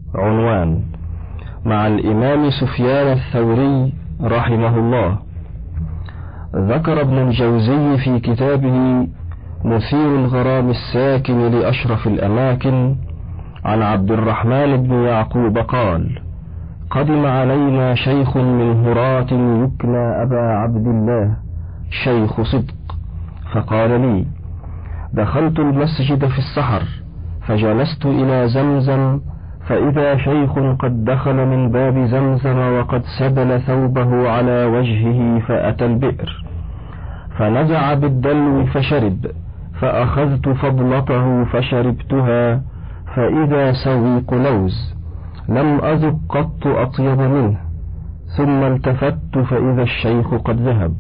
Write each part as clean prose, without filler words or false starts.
عنوان: مع الإمام سفيان الثوري رحمه الله. ذكر ابن الجوزي في كتابه مثير الغرام الساكن لأشرف الأماكن عن عبد الرحمن بن يعقوب قال: قدم علينا شيخ من هراة يكنى أبا عبد الله شيخ صدق، فقال لي: دخلت المسجد في السحر فجلست إلى زمزم، فإذا شيخ قد دخل من باب زمزم وقد سدل ثوبه على وجهه، فأتى البئر فنزع بالدلو فشرب، فأخذت فضلته فشربتها، فإذا سويق لوز لم أذق قط أطيب منه، ثم التفت فإذا الشيخ قد ذهب.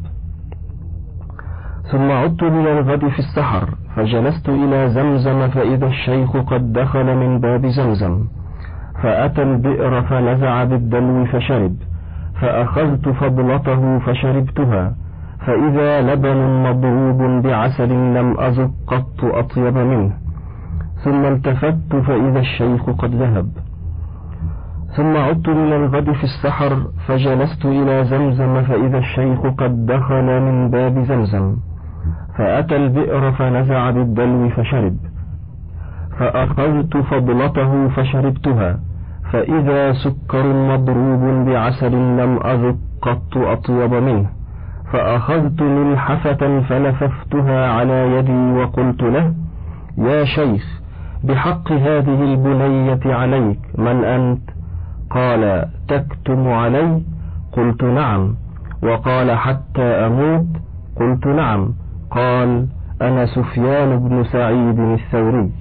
ثم عدت من الغد في السحر فجلست إلى زمزم، فإذا الشيخ قد دخل من باب زمزم، فأتى البئر فنزع بالدلو فشرب، فأخذت فضلته فشربتها، فإذا لبن مضروب بعسل لم أذق قط أطيب منه، ثم التفت فإذا الشيخ قد ذهب. ثم عدت من الغد في السحر فجلست إلى زمزم، فإذا الشيخ قد دخل من باب زمزم، فأتى البئر فنزع بالدلو فشرب، فأخذت فضلته فشربتها، فإذا سكر مضروب بعسل لم أذق قط أطيب منه، فأخذت ملحفة فلففتها على يدي وقلت له: يا شيخ، بحق هذه البنية عليك من أنت؟ قال: تكتم علي؟ قلت: نعم. وقال: حتى أموت؟ قلت: نعم. قال: أنا سفيان بن سعيد الثوري.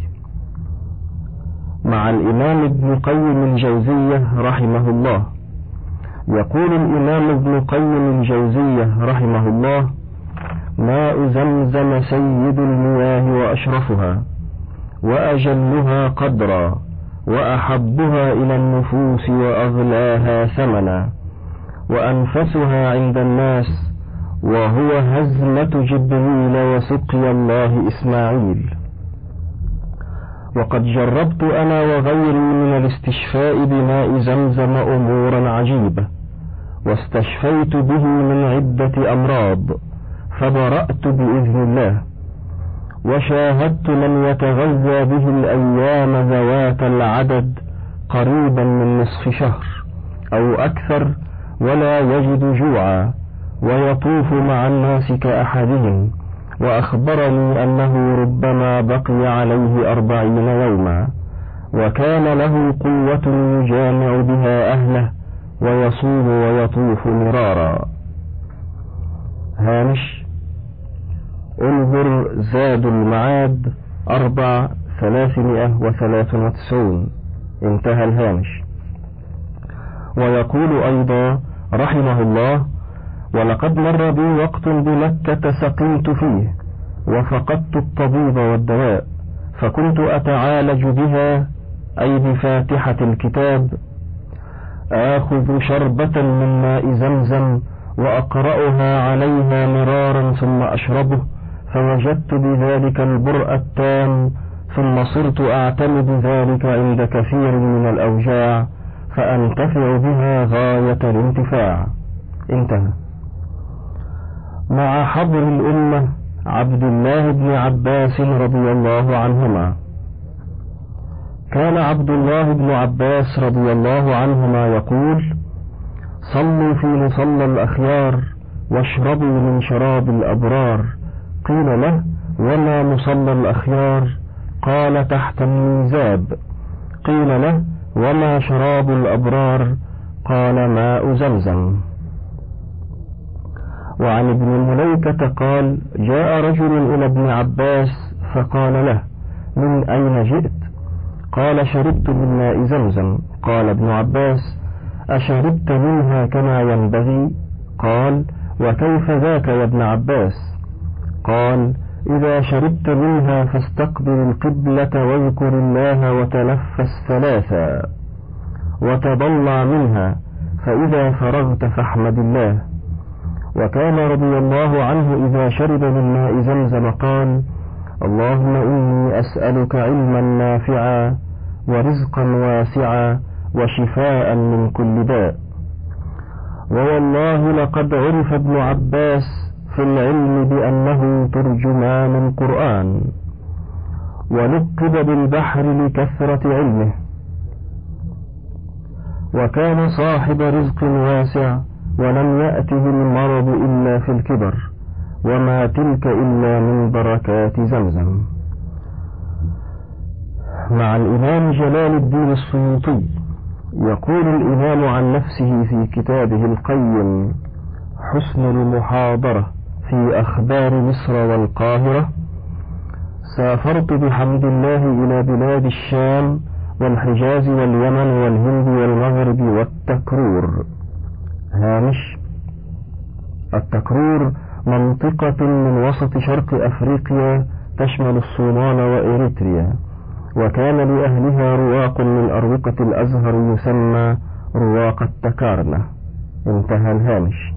مع الإمام ابن قيم الجوزية رحمه الله. يقول الإمام ابن قيم الجوزية رحمه الله: ماء زمزم سيد المياه وأشرفها، وأجلها قدرا، وأحبها إلى النفوس، وأغلاها ثمنا، وأنفسها عند الناس، وهو هزمة جبريل وسقي الله إسماعيل. وقد جربت أنا وغيري من الاستشفاء بماء زمزم أمورا عجيبة، واستشفيت به من عدة أمراض، فبرأت بإذن الله. وشاهدت من يتغذى به الأيام ذوات العدد قريبا من نصف شهر أو أكثر ولا يجد جوعا، ويطوف مع الناس كأحدهم، وأخبرني أنه ربما بقي عليه 40 يوما، وكان له قوة يجامع بها أهله، ويصوم ويطوف مرارا. هامش: انظر زاد المعاد 4/393. انتهى الهامش. ويقول أيضا رحمه الله: ولقد مر بي وقت بمكة سقمت فيه، وفقدت الطبيب والدواء، فكنت أتعالج بها، أي بفاتحة الكتاب، آخذ شربة من ماء زمزم وأقرأها عليها مرارا ثم أشربه، فوجدت بذلك البرء التام، ثم صرت أعتمد ذلك عند كثير من الأوجاع، فأنتفع بها غاية الانتفاع. انتهى. مع حبر الأمة عبد الله بن عباس رضي الله عنهما. كان عبد الله بن عباس رضي الله عنهما يقول: صلوا في مصلى الأخيار، واشربوا من شراب الأبرار. قيل له: وما مصلى الأخيار؟ قال: تحت الميزاب. قيل له: وما شراب الأبرار؟ قال: ماء زمزم. وعن ابن المليكة قال: جاء رجل إلى ابن عباس فقال له: من أين جئت؟ قال: شربت من ماء زمزم. قال ابن عباس: أشربت منها كما ينبغي؟ قال: وكيف ذاك يا ابن عباس؟ قال: إذا شربت منها فاستقبل القبلة واذكر الله وتنفس 3، وتضلع منها، فإذا فرغت فاحمد الله. وكان رضي الله عنه إذا شرب من ماء زمزم قال: اللهم إني أسألك علما نافعا، ورزقا واسعا، وشفاء من كل داء. ووالله لقد عرف ابن عباس في العلم بأنه ترجمان القرآن، ولقب بالبحر لكثرة علمه، وكان صاحب رزق واسع، ولم يأته المرض إلا في الكبر، وما تلك إلا من بركات زمزم. مع الإمام جلال الدين السيوطي يقول الإمام عن نفسه في كتابه القيم حسن المحاضرة في أخبار مصر والقاهرة: سافرت بحمد الله إلى بلاد الشام والحجاز واليمن والهند والمغرب والتكرور. هامش: التكرور منطقة من وسط شرق أفريقيا تشمل الصومال وإريتريا، وكان لأهلها رواق من أروقة الأزهر يسمى رواق التكارنة. انتهى الهامش.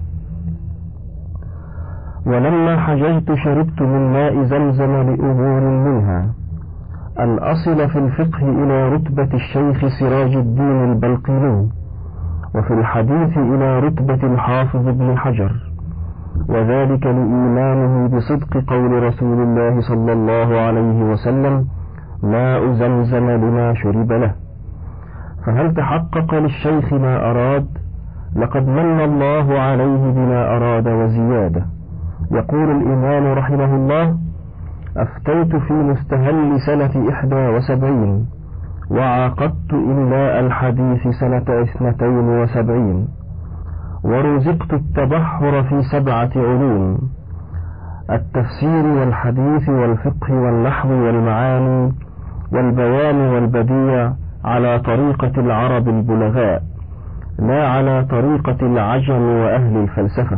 ولما حججت شربت من ماء زمزم لأمور منها: أن أصل في الفقه إلى رتبة الشيخ سراج الدين البلقيني، وفي الحديث إلى رتبة الحافظ ابن حجر، وذلك لإيمانه بصدق قول رسول الله صلى الله عليه وسلم: ماء زمزم لما شرب له. فهل تحقق للشيخ ما أراد؟ لقد من الله عليه بما أراد وزيادة. يقول الإمام رحمه الله: أفتيت في مستهل سنة 71، وعاقدت إملاء الحديث سنة 72، ورزقت التبحر في 7 علوم: التفسير والحديث والفقه والنحو والمعاني والبيان والبديع على طريقة العرب البلغاء، لا على طريقة العجم وأهل الفلسفة.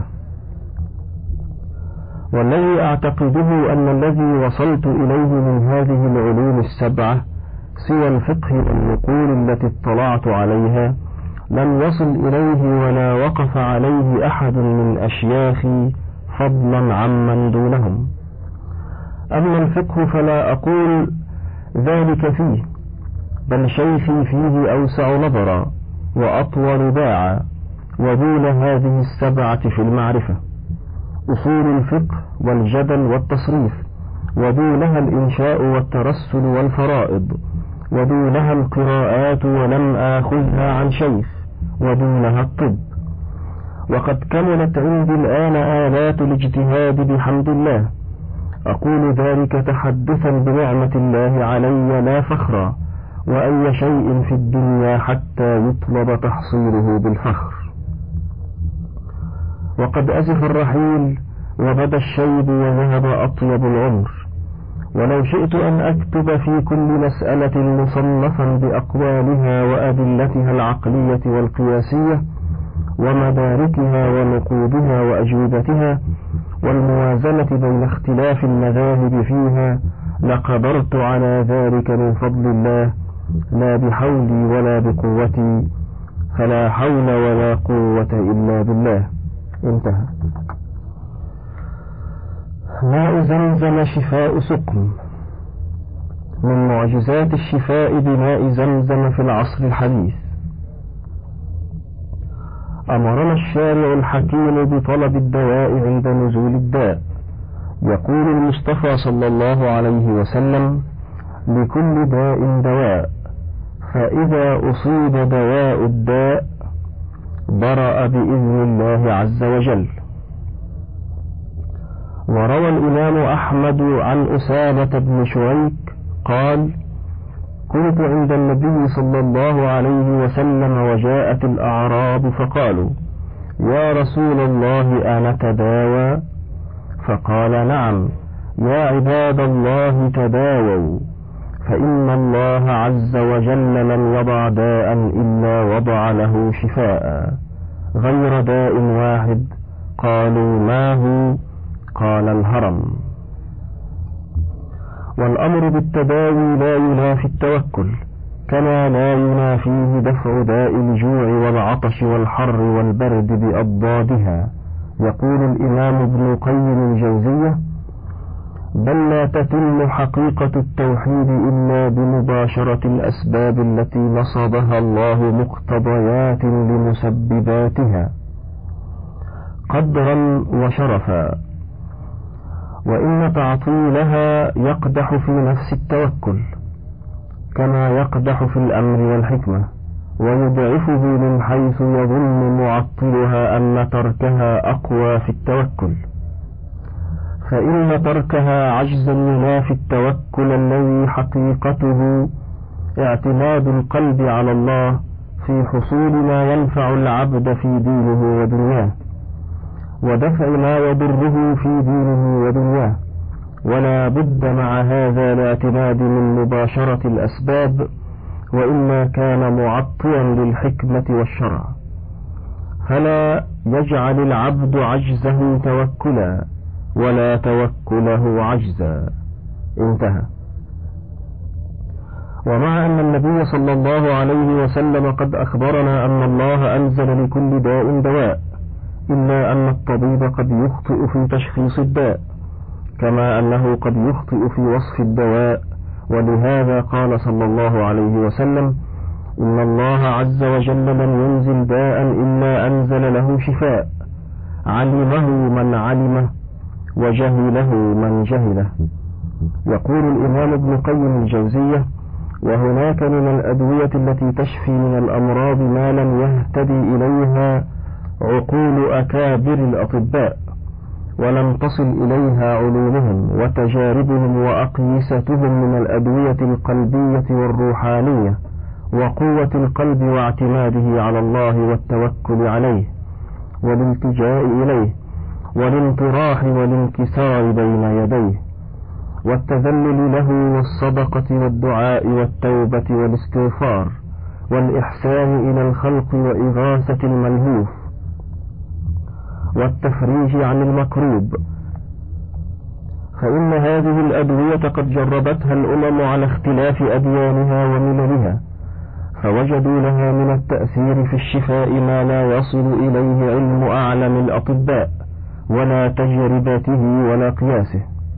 والذي أعتقده أن الذي وصلت إليه من هذه العلوم 7 سوى الفقه والنقول التي اطلعت عليها لم يصل إليه ولا وقف عليه أحد من أشياخي فضلا عمن دونهم. أما الفقه فلا أقول ذلك فيه، بل شيخي فيه أوسع نظرا وأطول باعا، ودون هذه 7 في المعرفة: أصول الفقه والجدل والتصريف، ودونها الإنشاء والترسل والفرائض، ودونها القراءات ولم آخذها عن شيخ، ودونها الطب. وقد كملت عندي الآن آلات الاجتهاد بحمد الله. أقول ذلك تحدثا بنعمة الله علي لا فخرا، وأي شيء في الدنيا حتى يطلب تحصيله بالفخر. وقد أزف الرحيل وبدا الشيب وذهب أطيب العمر، ولو شئت أن أكتب في كل مسألة مصنفا بأقوالها وأدلتها العقلية والقياسية ومداركها ونقودها وأجوبتها والموازنة بين اختلاف المذاهب فيها لقدرت على ذلك من فضل الله، لا بحولي ولا بقوتي، فلا حول ولا قوة إلا بالله. انتهى. ماء زمزم شفاء سقم. من معجزات الشفاء بماء زمزم في العصر الحديث: أمرنا الشارع الحكيم بطلب الدواء عند نزول الداء. يقول المصطفى صلى الله عليه وسلم: لكل داء دواء، فإذا أصيب دواء الداء برأ بإذن الله عز وجل. وروى الإمام أحمد عن أسامة بن شريك قال: كنت عند النبي صلى الله عليه وسلم وجاءت الأعراب فقالوا: يا رسول الله أنتداوى؟ فقال: نعم يا عباد الله تداووا، فإن الله عز وجل لم يضع داء إلا وضع له شفاء غير داء واحد. قالوا: ما هو؟ قال: الهرم. والأمر بالتداوي لا ينافي التوكل، كما لا ينافيه دفع داء الجوع والعطش والحر والبرد بأضدادها. يقول الإمام ابن قيم الجوزية: بل لا تتم حقيقة التوحيد إلا بمباشرة الأسباب التي نصبها الله مقتضيات لمسبباتها قدرا وشرفا، وإن تعطيلها يقدح في نفس التوكل كما يقدح في الأمر والحكمة، ويضعفه من حيث يظن معطلها أن تركها أقوى في التوكل، فإن تركها عجزا ينافي التوكل الذي حقيقته اعتماد القلب على الله في حصول ما ينفع العبد في دينه ودنياه، ودفع ما يضره في دينه ودنياه، ولا بد مع هذا الاعتماد من مباشرة الأسباب، وإلا كان معطلا للحكمة والشرع، فلا يجعل العبد عجزه توكلا ولا توكله عجزا. انتهى. ومع أن النبي صلى الله عليه وسلم قد أخبرنا أن الله أنزل لكل داء دواء، إلا أن الطبيب قد يخطئ في تشخيص الداء، كما أنه قد يخطئ في وصف الدواء، ولهذا قال صلى الله عليه وسلم: إن الله عز وجل لم ينزل داء إلا أنزل له شفاء، علمه من علمه وجهله من جهله. يقول الإمام ابن قيم الجوزية: وهناك من الأدوية التي تشفي من الأمراض ما لم يهتدي إليها عقول أكابر الأطباء، ولم تصل إليها علومهم وتجاربهم وأقيستهم من الأدوية القلبية والروحانية، وقوة القلب واعتماده على الله والتوكل عليه والالتجاء إليه والانطراح والانكسار بين يديه والتذلل له والصدقة والدعاء والتوبة والاستغفار والإحسان إلى الخلق وإغاثة الملهوف والتفريج عن المكروب، فإن هذه الأدوية قد جربتها الأمم على اختلاف أديانها ومللها، فوجدوا لها من التأثير في الشفاء ما لا يصل إليه علم أعلم الأطباء ولا تجربته ولا قياسه.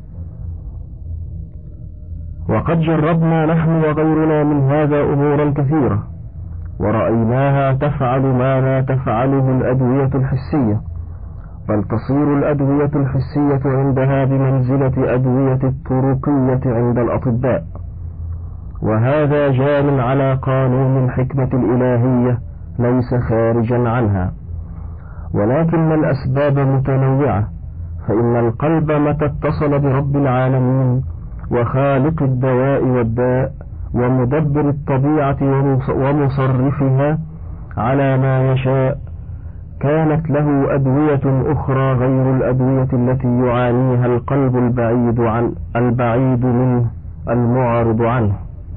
وقد جربنا نحن وغيرنا من هذا أمورا كثيرة، ورأيناها تفعل ما لا تفعله الأدوية الحسية، بل تصير الأدوية الحسية عندها بمنزلة أدوية الطرقية عند الأطباء، وهذا جار على قانون الحكمة الإلهية ليس خارجا عنها، ولكن الأسباب متنوعة، فإن القلب متى اتصل برب العالمين وخالق الدواء والداء ومدبر الطبيعة ومصرفها على ما يشاء، كانت له أدوية أخرى غير الأدوية التي يعانيها القلب البعيد منه المعرض عنه.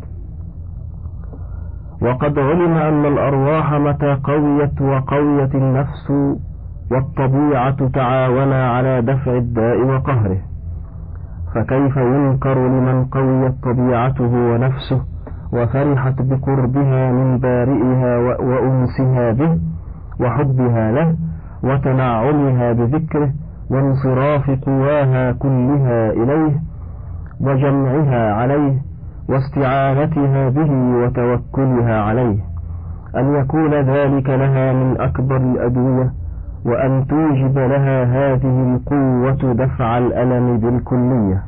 وقد علم أن الأرواح متى قويت وقويت النفس والطبيعة تعاونا على دفع الداء وقهره، فكيف ينكر لمن قويت طبيعته ونفسه وفرحت بقربها من بارئها وأنسها به وحبها له وتنعمها بذكره وانصراف قواها كلها إليه وجمعها عليه واستعانتها به وتوكلها عليه، أن يكون ذلك لها من أكبر الأدوية، وأن توجب لها هذه القوة دفع الألم بالكلية.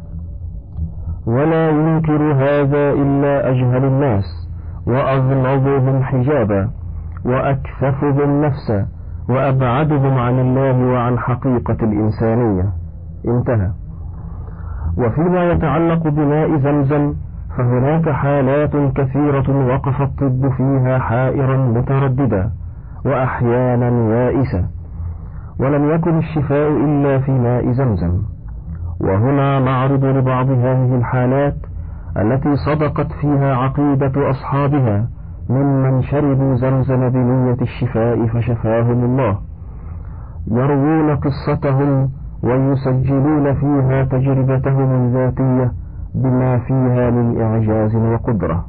ولا ينكر هذا إلا أجهل الناس وأغلظهم حجابا وأكثفهم نفسا وأبعدهم عن الله وعن حقيقة الإنسانية. انتهى. وفيما يتعلق بماء زمزم فهناك حالات كثيرة وقف الطب فيها حائرا مترددا وأحيانا يائسا، ولم يكن الشفاء إلا في ماء زمزم. وهنا نعرض لبعض هذه الحالات التي صدقت فيها عقيدة أصحابها ممن شربوا زمزم بنية الشفاء فشفاهم الله، يروون قصتهم ويسجلون فيها تجربتهم الذاتية بما فيها من إعجاز وقدرة.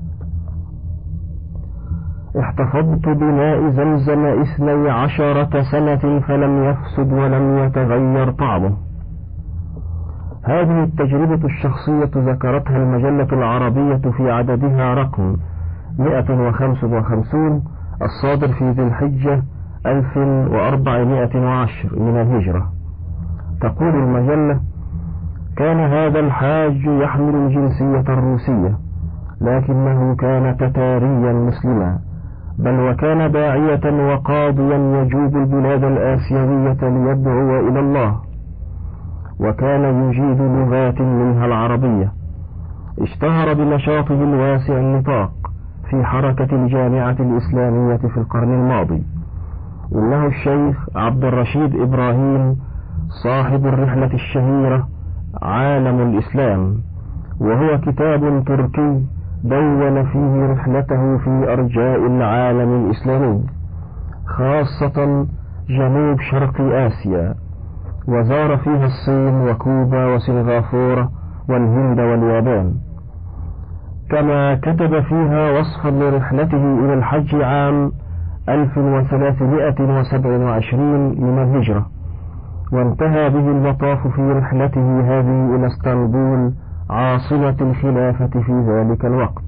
احتفظت بماء زمزم 12 سنة فلم يفسد ولم يتغير طعمه. هذه التجربة الشخصية ذكرتها المجلة العربية في عددها رقم 155 الصادر في ذي الحجة 1410 من الهجرة. تقول المجلة: كان هذا الحاج يحمل الجنسية الروسية، لكنه كان تتاريا مسلما، بل وكان داعية وقاضيا يجوب البلاد الآسيوية ليدعو إلى الله، وكان يجيد لغات منها العربية. اشتهر بنشاطه الواسع النطاق في حركة الجامعة الإسلامية في القرن الماضي. إنه الشيخ عبد الرشيد إبراهيم صاحب الرحلة الشهيرة عالم الإسلام، وهو كتاب تركي دون فيه رحلته في أرجاء العالم الإسلامي، خاصة جنوب شرق آسيا، وزار فيها الصين وكوبا وسنغافورة والهند واليابان. كما كتب فيها وصفا لرحلته إلى الحج عام 1327 من الهجرة، وانتهى به المطاف في رحلته هذه إلى اسطنبول عاصمة الخلافة في ذلك الوقت.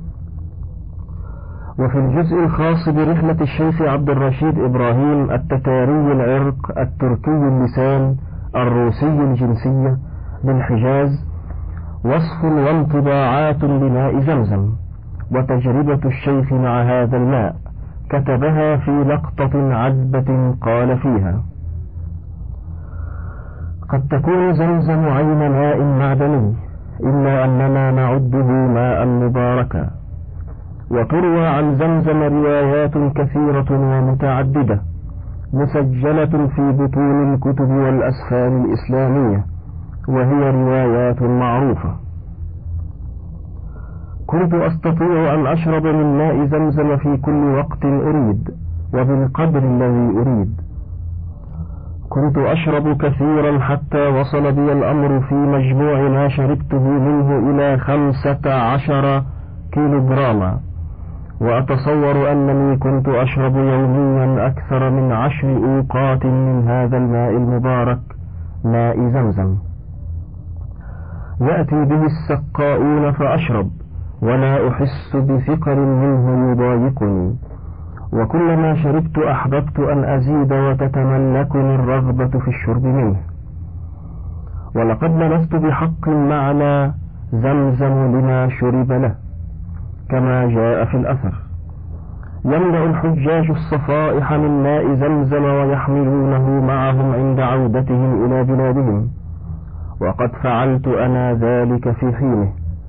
وفي الجزء الخاص برحلة الشيخ عبد الرشيد إبراهيم التتاري العرق التركي اللسان الروسي الجنسية للحجاز وصف وانطباعات لماء زمزم وتجربة الشيخ مع هذا الماء، كتبها في لقطة عذبة قال فيها: قد تكون زمزم عين ماء معدني، إلا أننا نعده ماء مباركا. وتروى عن زمزم روايات كثيرة ومتعددة مسجلة في بطون الكتب والأسفار الإسلامية، وهي روايات معروفة. كنت أستطيع أن أشرب من ماء زمزم في كل وقت أريد وبالقدر الذي أريد. كنت أشرب كثيرا حتى وصل بي الأمر في مجموع ما شربته منه إلى 15 كيلوغراما، وأتصور أنني كنت أشرب يوميا أكثر من 10 أوقات من هذا الماء المبارك، ماء زمزم. يأتي به السقاؤون فأشرب ولا أحس بثقل منه يضايقني، وكلما شربت أحببت أن أزيد وتتملكني الرغبة في الشرب منه. ولقد لمست بحق معنى زمزم لما شرب له، كما جاء في الأثر: يملأ الحجاج الصفائح من ماء زمزم ويحملونه معهم عند عودتهم إلى بلادهم، وقد فعلت أنا ذلك في حينه.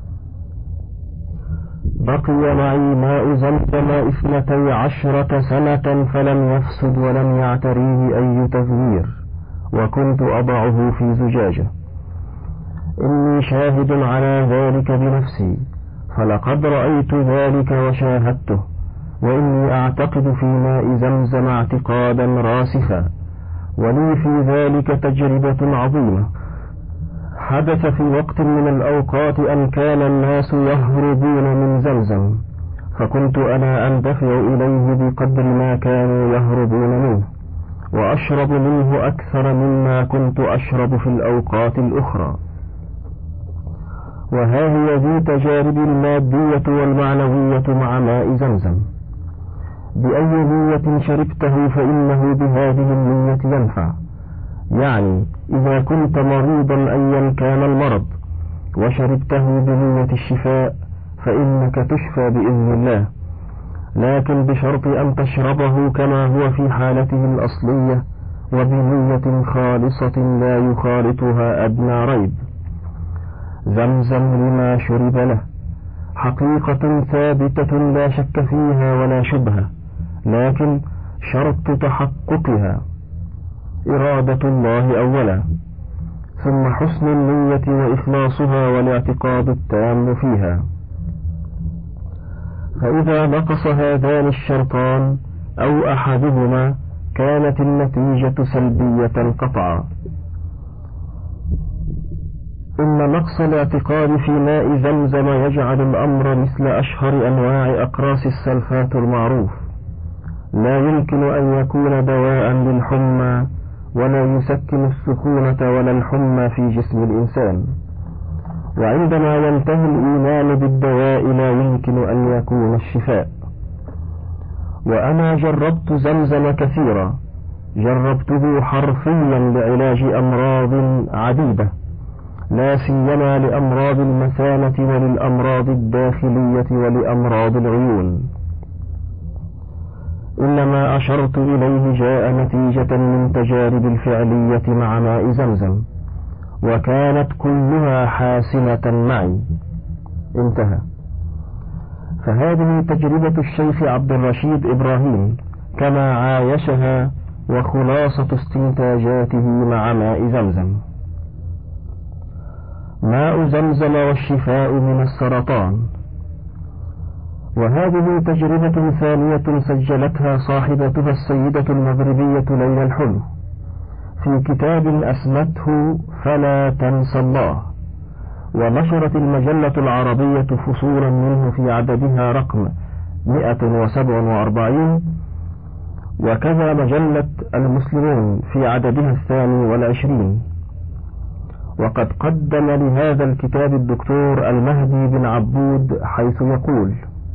بقي معي ماء زمزم 12 سنة فلم يفسد ولم يعتريه أي تغيير، وكنت أضعه في زجاجة. إني شاهد على ذلك بنفسي، فلقد رأيت ذلك وشاهدته، وإني أعتقد في ماء زمزم اعتقادا راسخا، ولي في ذلك تجربة عظيمة. حدث في وقت من الأوقات أن كان الناس يهربون من زمزم، فكنت أنا أندفع إليه بقدر ما كانوا يهربون منه، وأشرب منه أكثر مما كنت أشرب في الأوقات الأخرى. وها هي ذي تجارب المادية والمعنوية مع ماء زمزم. بأي نية شربته فإنه بهذه النية ينفع، يعني إذا كنت مريضا أيا كان المرض وشربته بنية الشفاء فإنك تشفى بإذن الله، لكن بشرط أن تشربه كما هو في حالته الأصلية وبنية خالصة لا يخالطها أدنى ريب. زمزم لما شرب له حقيقة ثابتة لا شك فيها ولا شبهة، لكن شرط تحققها إرادة الله أولا، ثم حسن النية وإخلاصها والاعتقاد التام فيها. فإذا نقص هذان الشرطان أو أحدهما كانت النتيجة سلبية قطعا. إن نقص الاعتقاد في ماء زمزم يجعل الأمر مثل أشهر أنواع أقراص السلفات المعروف، لا يمكن أن يكون دواء للحمى ولا يسكن السخونة ولا الحمى في جسم الإنسان. وعندما ينتهي الإيمان بالدواء لا يمكن أن يكون الشفاء. وأنا جربت زمزم كثيرا، جربته حرفيا لعلاج أمراض عديدة، لا سيما لأمراض المثانة وللأمراض الداخلية ولأمراض العيون. إنما أشرت إليه جاء نتيجة من تجارب الفعلية مع ماء زمزم، وكانت كلها حاسمة معي. انتهى. فهذه تجربة الشيخ عبد الرشيد إبراهيم كما عايشها وخلاصة استنتاجاته مع ماء زمزم. ماء زمزم والشفاء من السرطان. وهذه تجربة ثانية سجلتها صاحبتها السيدة المغربية ليلى الحلو في كتاب أسمته فلا تنسى الله، ونشرت المجلة العربية فصولا منه في عددها رقم 147، وكذا مجلة المسلمون في عددها 22. وقد قدم لهذا الكتاب الدكتور المهدي بن عبود حيث يقول: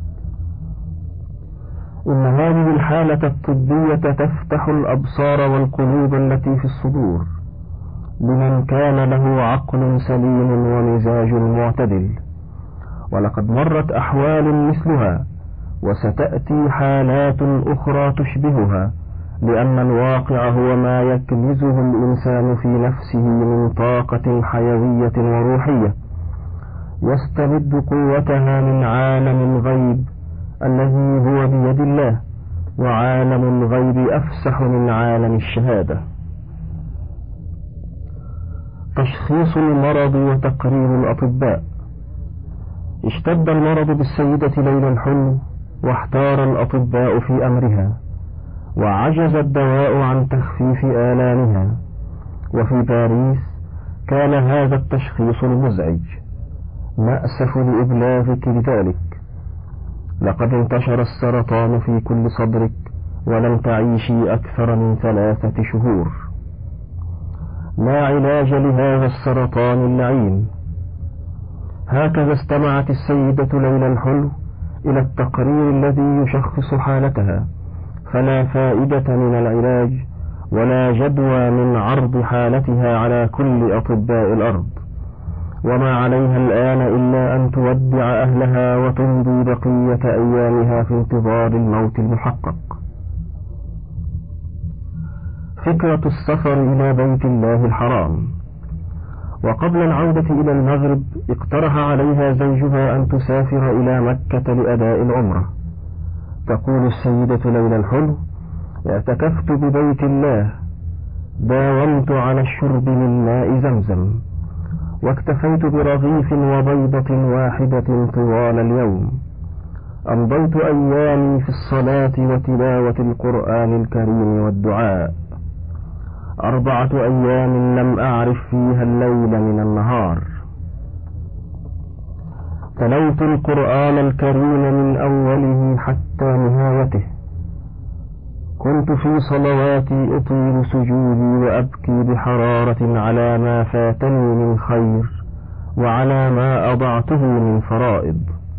إن هذه الحالة الطبية تفتح الأبصار والقلوب التي في الصدور لمن كان له عقل سليم ومزاج معتدل، ولقد مرت أحوال مثلها، وستأتي حالات أخرى تشبهها، لأن الواقع هو ما يكنزه الإنسان في نفسه من طاقة حيوية وروحية يستمد قوتها من عالم الغيب الذي هو بيد الله، وعالم الغيب أفسح من عالم الشهادة. تشخيص المرض وتقرير الأطباء. اشتد المرض بالسيدة ليلى الحلو، واحتار الأطباء في أمرها، وعجز الدواء عن تخفيف آلامها. وفي باريس كان هذا التشخيص المزعج. نأسف لإبلاغك بذلك، لقد انتشر السرطان في كل صدرك ولم تعيشي أكثر من 3 شهور. لا علاج لهذا السرطان اللعين. هكذا استمعت السيدة ليلى الحلو إلى التقرير الذي يشخص حالتها، فلا فائدة من العلاج ولا جدوى من عرض حالتها على كل أطباء الأرض، وما عليها الآن إلا أن تودع أهلها وتمضي بقية أيامها في انتظار الموت المحقق. فكرة السفر إلى بيت الله الحرام. وقبل العودة إلى المغرب اقترح عليها زوجها أن تسافر إلى مكة لأداء العمرة. تقول السيدة ليلى الحلو: اعتكفت ببيت الله، داومت على الشرب من ماء زمزم، واكتفيت برغيف وبيضة واحدة طوال اليوم. أمضيت أيامي في الصلاة وتلاوة القرآن الكريم والدعاء. 4 أيام لم أعرف فيها الليل من النهار. تلوت القرآن الكريم من أوله حتى نهايته. كنت في صلواتي أطيل سجودي وأبكي بحرارة على ما فاتني من خير وعلى ما أضعته من فرائض.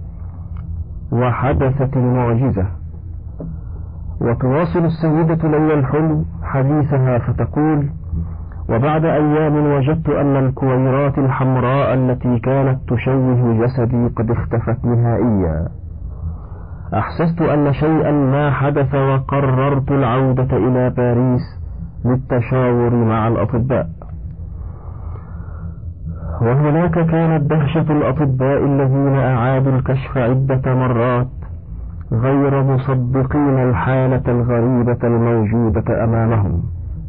وحدثت المعجزة. وتواصل السيدة ليلى الحلو حديثها فتقول: وبعد أيام وجدت أن الكويرات الحمراء التي كانت تشوه جسدي قد اختفت نهائيا. أحسست أن شيئا ما حدث، وقررت العودة إلى باريس للتشاور مع الأطباء. وهناك كانت دهشة الأطباء الذين أعادوا الكشف عدة مرات غير مصدقين الحالة الغريبة الموجودة أمامهم.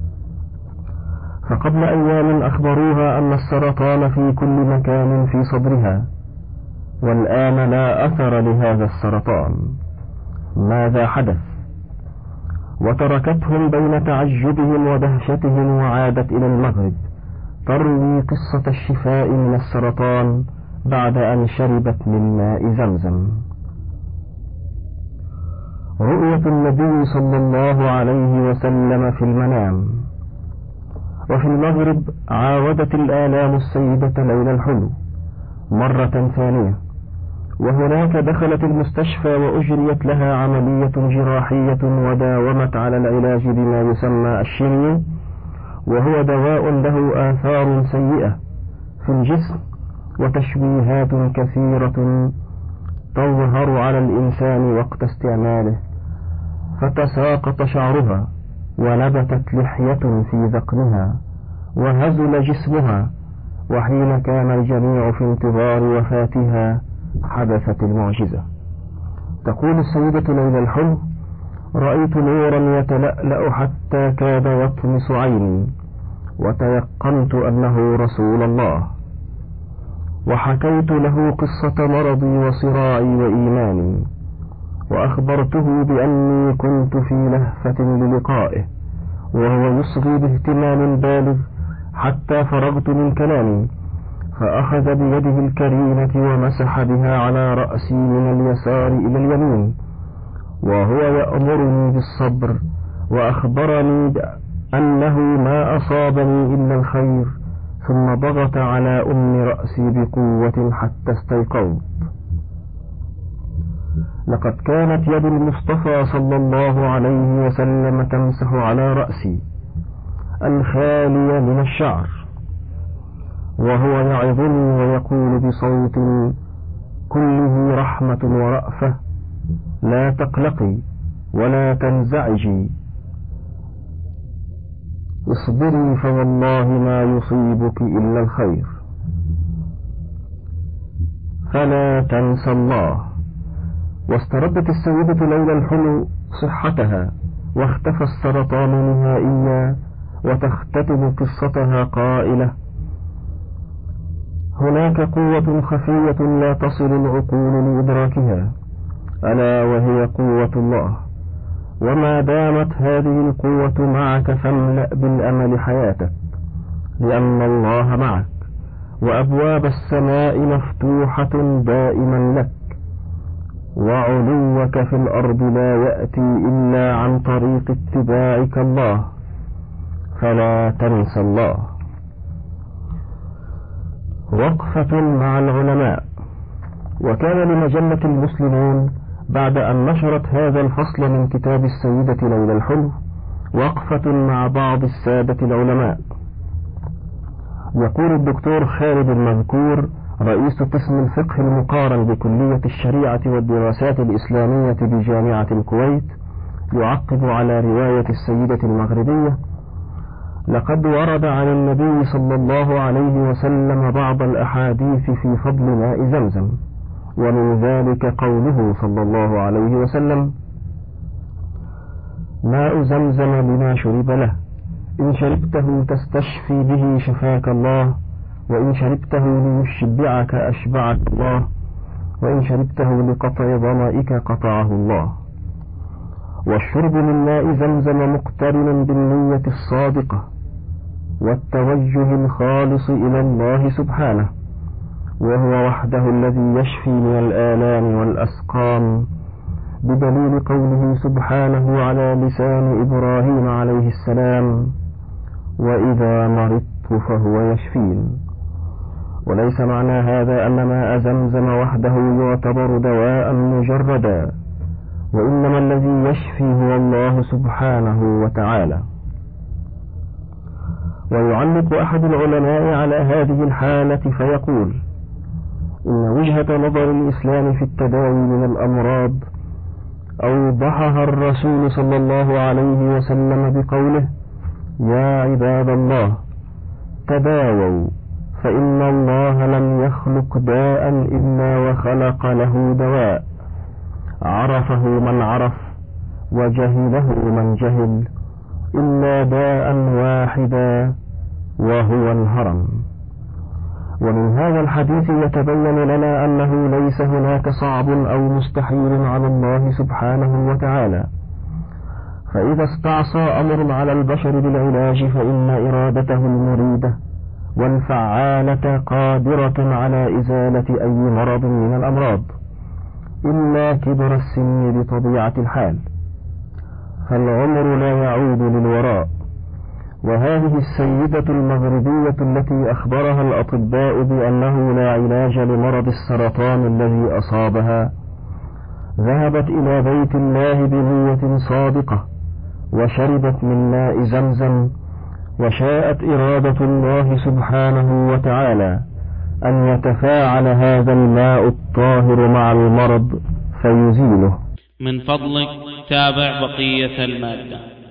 فقبل أيام أخبروها أن السرطان في كل مكان في صدرها، والآن لا أثر لهذا السرطان. ماذا حدث؟ وتركتهم بين تعجبهم ودهشتهم وعادت إلى المغرب تروي قصة الشفاء من السرطان بعد أن شربت من ماء زمزم. رؤية النبي صلى الله عليه وسلم في المنام. وفي المغرب عاودت الآلام السيدة ليلى الحلو مرة ثانية، وهناك دخلت المستشفى وأجريت لها عملية جراحية وداومت على العلاج بما يسمى الشيميو، وهو دواء له آثار سيئة في الجسم وتشويهات كثيرة تظهر على الإنسان وقت استعماله، فتساقط شعرها ونبتت لحية في ذقنها وهزل جسمها، وحين كان الجميع في انتظار وفاتها حدثت المعجزة. تقول السيدة ليلى الحلو: رأيت نورا يتلألأ حتى كاد يطمس عيني، وتيقنت أنه رسول الله، وحكيت له قصة مرضي وصراعي وإيماني، وأخبرته بأني كنت في لهفة للقائه، وهو يصغي باهتمام بالغ حتى فرغت من كلامي، فأخذ بيده الكريمة ومسح بها على رأسي من اليسار إلى اليمين، وهو يأمرني بالصبر، وأخبرني أنه ما أصابني إلا الخير، ثم ضغط على رأسي بقوة حتى استيقظت. لقد كانت يد المصطفى صلى الله عليه وسلم تمسح على رأسي الخالية من الشعر، وهو يعظني ويقول بصوت كله رحمة ورأفة: لا تقلقي ولا تنزعجي، اصبري فوالله ما يصيبك إلا الخير، فلا تنسى الله. واستردت السيدة ليلى الحلو صحتها، واختفى السرطان نهائيا، وتختتم قصتها قائلة: هناك قوة خفية لا تصل العقول لإدراكها، ألا وهي قوة الله، وما دامت هذه القوة معك فاملأ بالأمل حياتك، لأن الله معك، وأبواب السماء مفتوحة دائما لك، وعلوك في الأرض لا يأتي إلا عن طريق اتباعك الله، فلا تنس الله. وقفة مع العلماء. وكان لمجلة المسلمون بعد أن نشرت هذا الفصل من كتاب السيدة ليلى الحلو وقفة مع بعض السادة العلماء. يقول الدكتور خالد المذكور رئيس قسم الفقه المقارن بكلية الشريعة والدراسات الإسلامية بجامعة الكويت، يعقب على رواية السيدة المغربية: لقد ورد عن النبي صلى الله عليه وسلم بعض الأحاديث في فضل ماء زمزم، ومن ذلك قوله صلى الله عليه وسلم: ماء زمزم لما شرب له، إن شربته تستشفي به شفاك الله، وإن شربته ليشبعك أشبعك الله، وإن شربته لقطع ظمائك قطعه الله. والشرب من ماء زمزم مقترن بالنية الصادقة والتوجه الخالص إلى الله سبحانه، وهو وحده الذي يشفي من الآلام والأسقام، بدليل قوله سبحانه على لسان إبراهيم عليه السلام: وإذا مرضت فهو يشفين. وليس معنى هذا أن ماء زمزم وحده يعتبر دواء مجردا، وإنما الذي يشفي هو الله سبحانه وتعالى. ويعلق أحد العلماء على هذه الحالة فيقول: إن وجهة نظر الإسلام في التداوي من الأمراض أوضحها الرسول صلى الله عليه وسلم بقوله: يا عباد الله تداووا، فإن الله لم يخلق داء إلا وخلق له دواء، عرفه من عرف وجهله من جهل، إلا داء واحدا وهو الهرم. ومن هذا الحديث يتبين لنا أنه ليس هناك صعب أو مستحيل على الله سبحانه وتعالى، فإذا استعصى أمر على البشر بالعلاج فإن إرادته المريدة والفعالة قادرة على إزالة أي مرض من الأمراض، إلا كبر السن بطبيعة الحال، فالعمر لا يعود للوراء، وهذه السيدة المغربية التي أخبرها الأطباء بأنه لا علاج لمرض السرطان الذي أصابها ذهبت إلى بيت الله بنية صادقة وشربت من ماء زمزم، وشاءت إرادة الله سبحانه وتعالى أن يتفاعل هذا الماء الطاهر مع المرض فيزيله. من فضلك تابع بقية المادة.